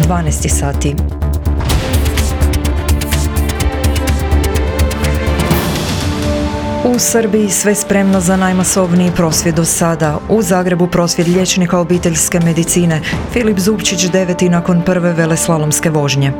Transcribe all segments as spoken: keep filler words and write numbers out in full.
dvanaest sati. U Srbiji sve spremno za najmasovniji prosvjed do sada. U Zagrebu prosvjed liječnika obiteljske medicine. Filip Zupčić deveti nakon prve veleslalomske vožnje.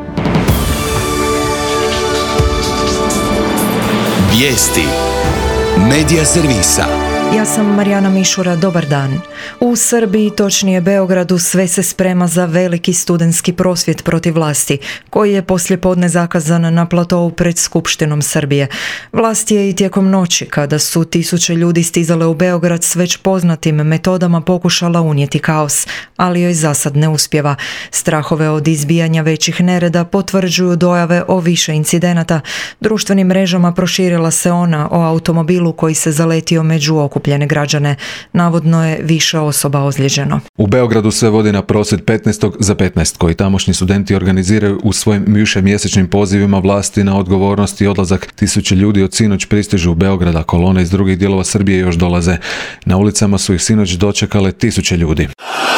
Vijesti Medija servisa. Ja sam Marijana Mišura, dobar dan. U Srbiji, točnije Beogradu, sve se sprema za veliki studentski prosvjed protiv vlasti, koji je poslijepodne zakazan na platovu pred Skupštinom Srbije. Vlast je i tijekom noći, kada su tisuće ljudi stizale u Beograd s već poznatim metodama pokušala unijeti kaos, ali joj zasad ne uspijeva. Strahove od izbijanja većih nereda potvrđuju dojave o više incidenata. Društvenim mrežama proširila se ona o automobilu koji se zaletio među okupljene građane. Navodno je više osoba ozlijeđeno. U Beogradu se vodi na prosvjed petnaestog za petnaest koji tamošnji studenti organiziraju u svojim višemjesečnim pozivima vlasti na odgovornost i odlazak. Tisuće ljudi od sinoć pristižu u Beograd, a kolone iz drugih dijelova Srbije još dolaze. Na ulicama su ih sinoć dočekale tisuće ljudi.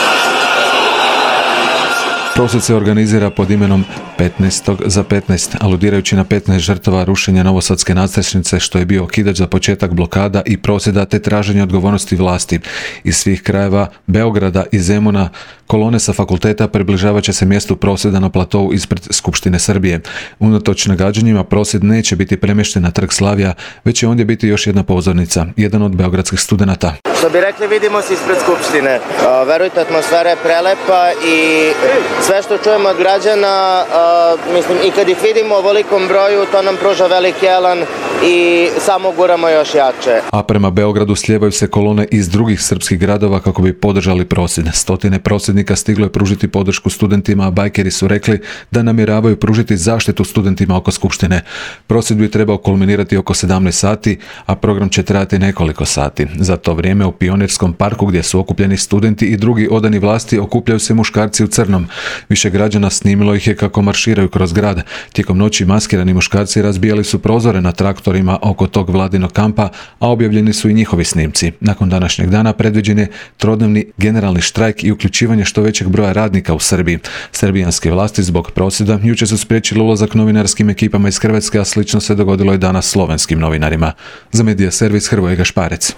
Prosvjed se organizira pod imenom petnaestog za petnaest, aludirajući na petnaest žrtava rušenja novosadske nadstrešnice, što je bio okidač za početak blokada i prosvjeda te traženja odgovornosti vlasti. Iz svih krajeva Beograda i Zemuna kolone sa fakulteta približavat će se mjestu prosvjeda na platovu ispred Skupštine Srbije. Unatoč nagađanjima prosvjed neće biti premješten na Trg Slavija, već će ondje biti još jedna pozornica, jedan od beogradskih studenata. Što bi rekli, vidimo se ispred Skupštine. Uh, verujte, atmosfera je prelepa i sve što čujemo od građana, uh, mislim, i kad ih vidimo u ovolikom broju, to nam pruža veliki elan i samo guramo još jače. A prema Beogradu slijevaju se kolone iz drugih srpskih gradova kako bi podržali prosvjed. Stotine prosvjednika stiglo je pružiti podršku studentima, a bajkeri su rekli da namjeravaju pružiti zaštitu studentima oko Skupštine. Prosvjed bi trebao kulminirati oko sedamnaest sati, a program će trajati nekoliko sati. Za to vrijeme u Pionirskom parku, gdje su okupljeni studenti i drugi odani vlasti, okupljaju se muškarci u crnom. Više građana snimilo ih je kako marširaju kroz grad. Tijekom noći maskirani muškarci razbijali su prozore na traktorima oko tog vladinog kampa, a objavljeni su i njihovi snimci. Nakon današnjeg dana predviđen je trodnevni generalni štrajk i uključivanje što većeg broja radnika u Srbiji. Srbijanske vlasti zbog prosvjeda jučer su spriječile ulazak novinarskim ekipama iz Hrvatske, a slično se dogodilo i danas slovenskim novinarima. Za Medija servis Hrvoje Gašparec.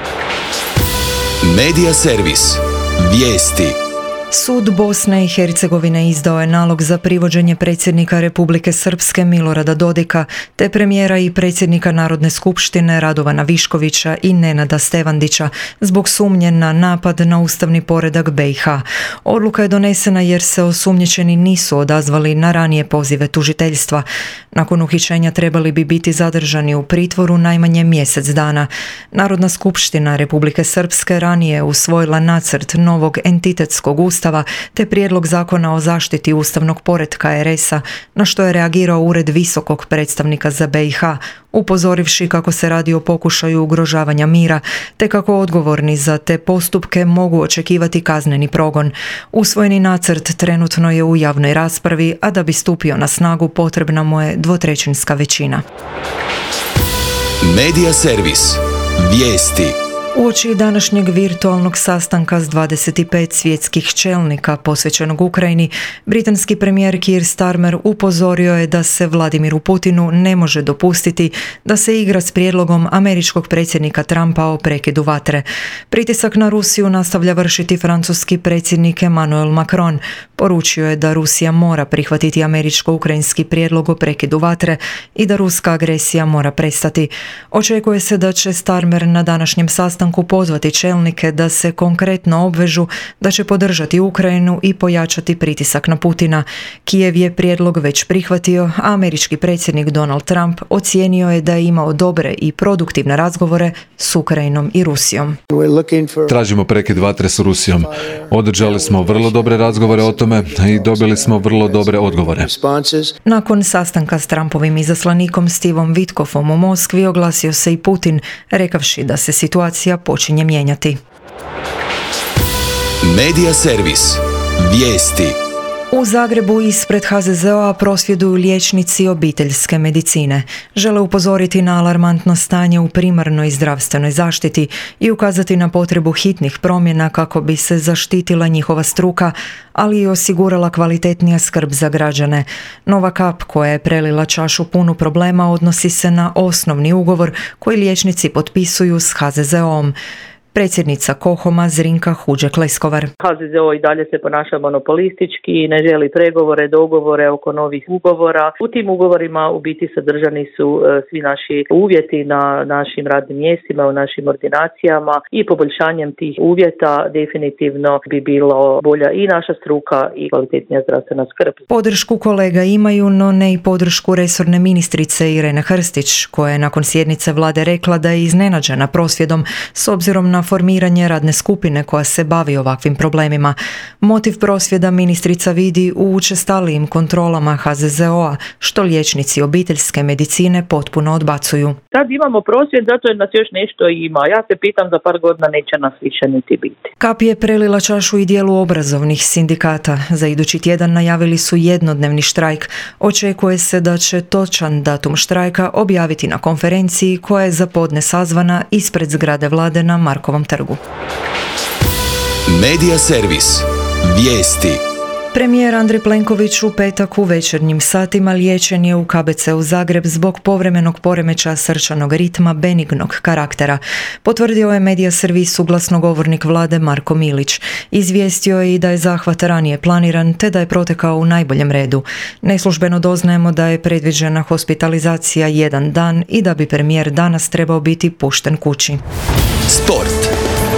Medija servis. Vijesti. Sud Bosne i Hercegovine izdao je nalog za privođenje predsjednika Republike Srpske Milorada Dodika te premijera i predsjednika Narodne skupštine Radovana Viškovića i Nenada Stevandića zbog sumnje na napad na ustavni poredak B i H. Odluka je donesena jer se osumnjičeni nisu odazvali na ranije pozive tužiteljstva. Nakon uhićenja trebali bi biti zadržani u pritvoru najmanje mjesec dana. Narodna skupština Republike Srpske ranije usvojila nacrt novog entitetskog ustava te prijedlog zakona o zaštiti ustavnog poretka er es a, na što je reagirao Ured visokog predstavnika za B i H, upozorivši kako se radi o pokušaju ugrožavanja mira, te kako odgovorni za te postupke mogu očekivati kazneni progon. Usvojeni nacrt trenutno je u javnoj raspravi, a da bi stupio na snagu potrebna mu je dvotrećinska većina. Medija servis. Vijesti. Uoči današnjeg virtualnog sastanka s dvadeset pet svjetskih čelnika posvećenog Ukrajini, britanski premijer Keir Starmer upozorio je da se Vladimiru Putinu ne može dopustiti da se igra s prijedlogom američkog predsjednika Trumpa o prekidu vatre. Pritisak na Rusiju nastavlja vršiti francuski predsjednik Emmanuel Macron. Poručio je da Rusija mora prihvatiti američko-ukrajinski prijedlog o prekidu vatre i da ruska agresija mora prestati. Očekuje se da će Starmer na današnjem sastanku pozvati čelnike da se konkretno obvežu da će podržati Ukrajinu i pojačati pritisak na Putina. Kijev je prijedlog već prihvatio, a američki predsjednik Donald Trump ocijenio je da je imao dobre i produktivne razgovore s Ukrajinom i Rusijom. Tražimo prekid vatre s Rusijom. Održali smo vrlo dobre razgovore o tome i dobili smo vrlo dobre odgovore. Nakon sastanka s Trumpovim izaslanikom Stevom Witkoffom u Moskvi oglasio se i Putin, rekavši da se situacija počinje mijenjati. Medija servis. Vijesti. U Zagrebu ispred ha ze ze o-a prosvjeduju liječnici obiteljske medicine. Žele upozoriti na alarmantno stanje u primarnoj zdravstvenoj zaštiti i ukazati na potrebu hitnih promjena kako bi se zaštitila njihova struka, ali i osigurala kvalitetnija skrb za građane. Nova kap koja je prelila čašu punu problema odnosi se na osnovni ugovor koji liječnici potpisuju s ha ze ze o-om. Predsjednica KOHOM-a Zrinka Huđek-Leskovar. ha ze ze o i dalje se ponaša monopolistički i ne želi pregovore, dogovore oko novih ugovora. U tim ugovorima u biti sadržani su e, svi naši uvjeti na našim radnim mjestima, u našim ordinacijama i poboljšanjem tih uvjeta definitivno bi bilo bolja i naša struka i kvalitetnija zdravstvena skrb. Podršku kolega imaju, no ne i podršku resorne ministrice Irene Hrstić, koja je nakon sjednice vlade rekla da je iznenađena prosvjedom s obzirom na formiranje radne skupine koja se bavi ovakvim problemima. Motiv prosvjeda ministrica vidi u učestalijim kontrolama ha ze ze o-a, što liječnici obiteljske medicine potpuno odbacuju. Sad imamo prosvjed zato jer nas još nešto ima. Ja se pitam, za par godina neće nas više niti biti. Kap je prelila čašu i dijelu obrazovnih sindikata. Za idući tjedan najavili su jednodnevni štrajk. Očekuje se da će točan datum štrajka objaviti na konferenciji koja je za podne sazvana ispred zgrade vlade na Markovom trgu. Medija servis. Vijesti. Premijer Andrej Plenković u petak u večernjim satima liječen je u ka be ce u Zagreb zbog povremenog poremećaja srčanog ritma benignog karaktera. Potvrdio je medija servisu glasnogovornik vlade Marko Milić. Izvijestio je i da je zahvat ranije planiran te da je protekao u najboljem redu. Neslužbeno doznajemo da je predviđena hospitalizacija jedan dan i da bi premijer danas trebao biti pušten kući. Sport.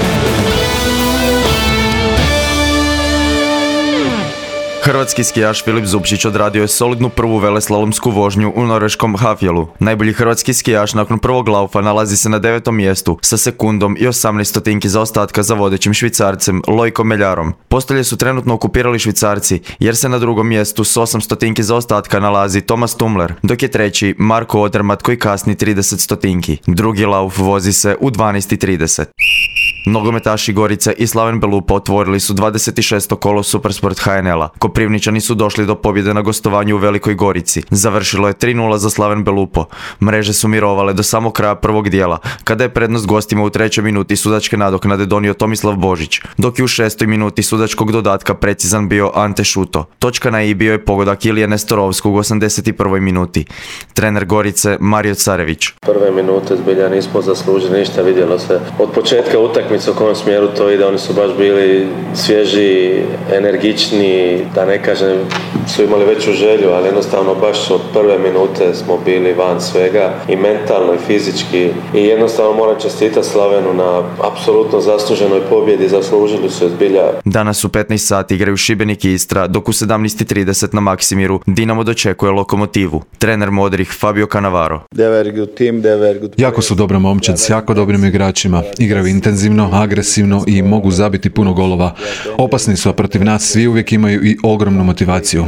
Hrvatski skijaš Filip Zupčić odradio je solidnu prvu veleslalomsku vožnju u norveškom Hafjelu. Najbolji hrvatski skijaš nakon prvog laufa nalazi se na devetom mjestu sa sekundom i osamnaest stotinki zaostatka za vodećim Švicarcem Lojkom Meljarom. Postolje su trenutno okupirali Švicarci jer se na drugom mjestu s osam stotinki zaostatka nalazi Thomas Tumler, dok je treći Marko Odermatt koji kasni trideset stotinki. Drugi lauf vozi se u dvanaest i trideset. Nogometaši Gorice i Slaven Belupo otvorili su dvadeset šesto kolo Supersport ha en el-a. Koprivničani su došli do pobjede na gostovanju u Velikoj Gorici. Završilo je tri nula za Slaven Belupo. Mreže su mirovale do samog kraja prvog dijela, kada je prednost gostima u trećoj minuti sudačke nadoknade donio Tomislav Božić, dok je u šestoj minuti sudačkog dodatka precizan bio Ante Šuto. Točka na i bio je pogodak Ilije Nestorovskog u osamdeset prvoj minuti. Trener Gorice Mario Carević. Prve minute zbilja nismo zaslužili ništa, vidjelo se od početka utakmice u kojem smjeru to ide, oni su baš bili svježi, energični, da ne kažem su imali veću želju, ali jednostavno baš od prve minute smo bili van svega i mentalno i fizički i jednostavno moram čestitati Slavenu na apsolutno zasluženoj pobjedi, zaslužili su je zbilja. Danas u petnaest sati igraju Šibenik i Istra, dok u sedamnaest i trideset na Maksimiru Dinamo dočekuje Lokomotivu. Trener Modrih Fabio Cannavaro. Jako su dobra momčad s jako dobrim igračima. Igraju intenzivno, agresivno i mogu zabiti puno golova. Opasni su, a protiv nas svi uvijek imaju i ogromnu motivaciju.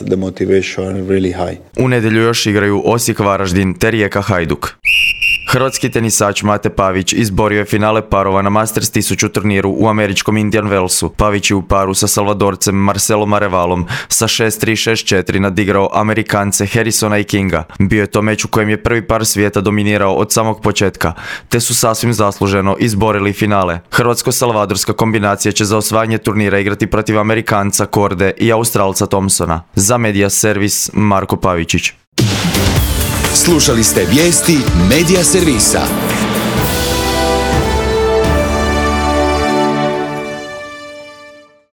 U nedjelju još igraju Osijek Varaždin te Rijeka Hajduk. Hrvatski tenisač Mate Pavić izborio je finale parova na Masters tisuću turniru u američkom Indian Wellsu. Pavić je u paru sa Salvadorcem Marcelom Arevalom sa šest tri šest četiri nadigrao Amerikance Harrisona i Kinga. Bio je to meč u kojem je prvi par svijeta dominirao od samog početka, te su sasvim zasluženo izborili finale. Hrvatsko-salvadorska kombinacija će za osvajanje turnira igrati protiv Amerikanca Korde i Australca Thompsona. Za Medija servis Marko Pavičić. Slušali ste vijesti Medija servisa.